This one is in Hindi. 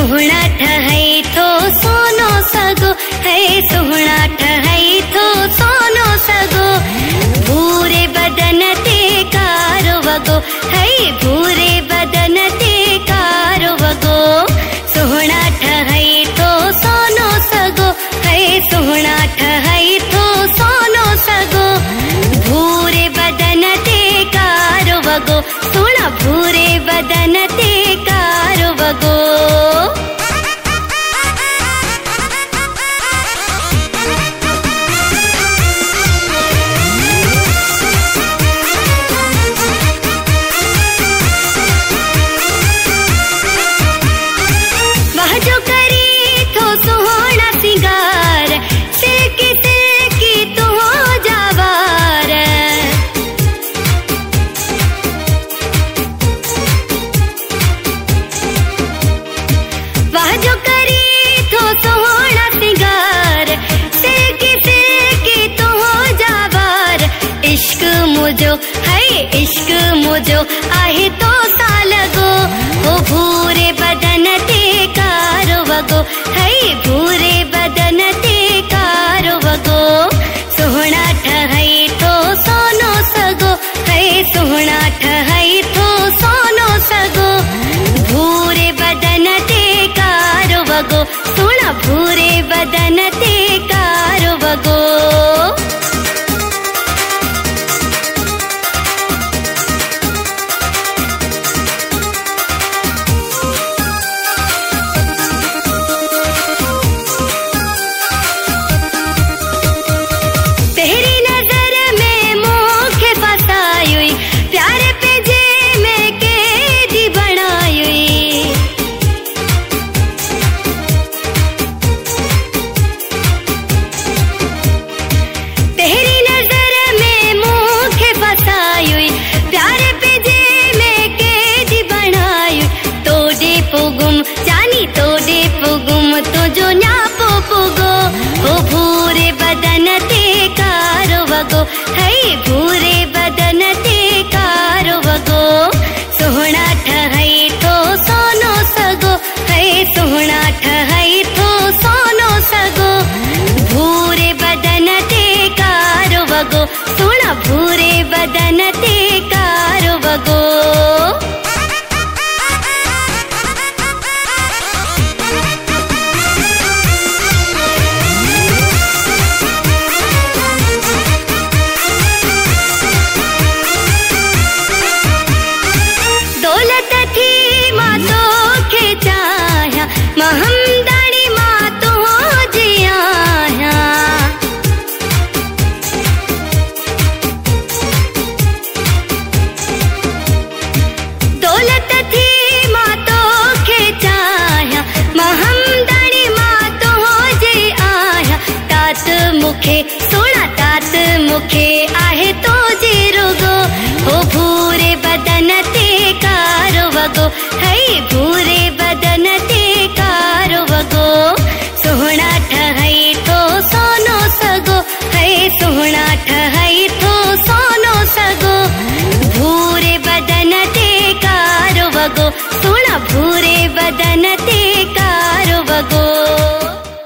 सुहना ठहई थो सोनो सगो है सुहना ठहई थो सोनो सगो भूरे बदन ते कारो वगो है भूरे बदन ते कारो वगो सुहना ठहई थो सोनो सगो है सुहना ठहई थो सोनो सगो भूरे बदन ते कारो वगो सुना भूरे बदन ते कारो वगो इश्क मुझो आहे तो सालगो ओ भूरे बदन ते कारो वगो है भूरे बदन ते कारो वगो सुहना ठहई तो सोनो सगो है सुहना ठहई तो सोनो सगो भूरे बदन ते कारो वगो सुना भूरे बदन ते कारो वगो भूरे बदन ते कारो वगो सुहना ठहई थो सोनो सगो है सुहना ठहई थो सोनो सगो भूरे बदन ते कारो वगो सुना भूरे बदन ते कारो वगो मुखे आहे तो जे रोगो ओ भूरे बदन ते कारो वगो है भूरे बदन ते कारो वगो सुहना ठहई थो सोनो सगो है सुहना ठहई थो सोनो सगो भूरे बदन ते कारो वगो सुना भूरे बदन